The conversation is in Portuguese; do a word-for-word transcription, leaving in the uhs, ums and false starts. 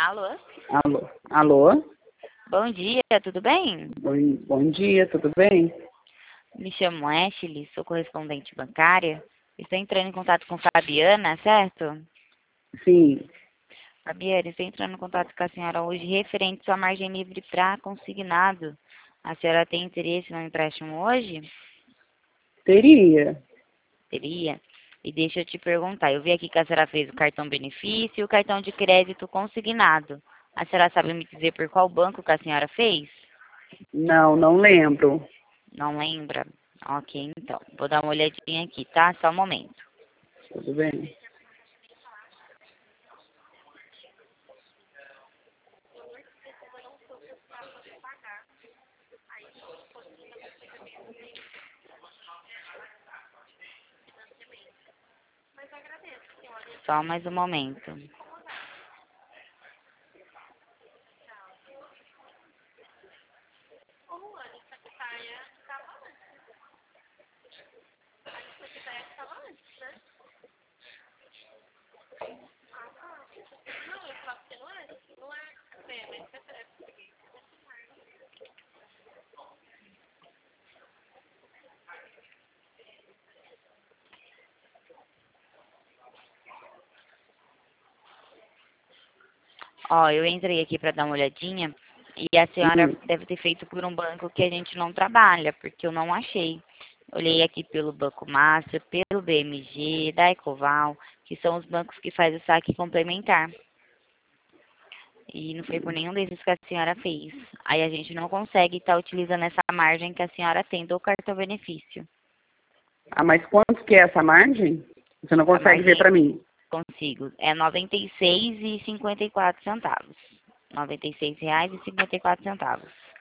Alô? Alô? Alô? Bom dia, tudo bem? Bom, bom dia, tudo bem? Me chamo Ashley, sou correspondente bancária. Estou entrando em contato com Fabiana, certo? Sim. Fabiana, estou entrando em contato com a senhora hoje referente à sua margem livre para consignado. A senhora tem interesse no empréstimo hoje? Teria. Teria? E deixa eu te perguntar, eu vi aqui que a senhora fez o cartão benefício e o cartão de crédito consignado. A senhora sabe me dizer por qual banco que a senhora fez? Não, não lembro. Não lembra? Ok, então. Vou dar uma olhadinha aqui, tá? Só um momento. Tudo bem. Só mais um momento. Ó, eu entrei aqui para dar uma olhadinha e a senhora Hum. deve ter feito por um banco que a gente não trabalha, porque eu não achei. Olhei aqui pelo Banco Master, pelo B M G, da Ecoval, que são os bancos que fazem o saque complementar. E não foi por nenhum desses que a senhora fez. Aí a gente não consegue estar utilizando essa margem que a senhora tem do cartão benefício. Ah, mas quanto que é essa margem? Você não A consegue ver margem para mim? consigo é noventa e seis reais e cinquenta e quatro centavos. noventa e seis reais e cinquenta e quatro centavos.